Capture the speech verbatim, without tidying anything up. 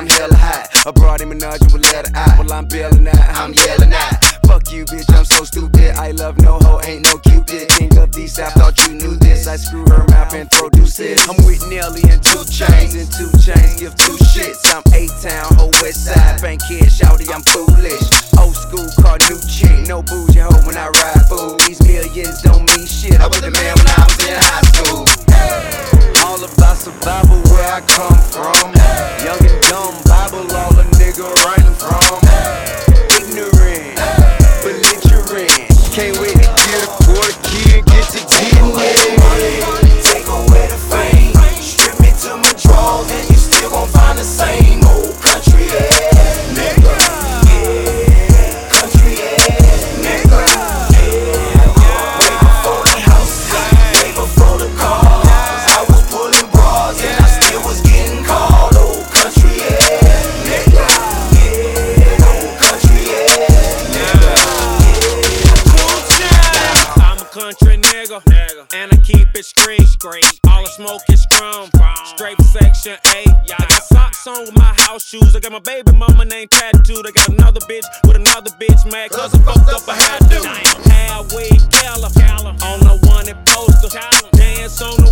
I'm hella hot. I brought him a nudge with letter I. Well, I'm bailing out, I'm yelling out. Fuck you, bitch, I'm so stupid. I love no hoe, ain't no cupid. King of these, I thought you knew this. I screw her mouth and produce it. I'm with Nelly and two chains, and two chains give two shits. I'm A-Town, whole west side, bank kid, shouty, I'm foolish. Old school car, new chick, no bougie hoe when I ride fool. These millions don't mean shit. I was the man when I was in high school. All about survival where I come from. Young and dumb, Bible, all a nigga running from. Ignorant, belligerent. Can't wait to get a quarter key and get to getting it. Take away the fame, strip me to my drawers, and you still gon' find the same old country ass nigga. Yeah, country ass nigga. Yeah, way before the houses, way before the cars, I was pulling bras and I still was getting called old country ass nigga. Yeah, old country ass nigga. Yeah, I'm a country nigga, and I keep it street. All the smoke is strong, straight section eight. I got socks on with my house shoes. I got my baby mama name tattooed. I got another bitch with another bitch mad cause I fucked up a hairdo. Halfway Keller on the wanted poster. Dance on the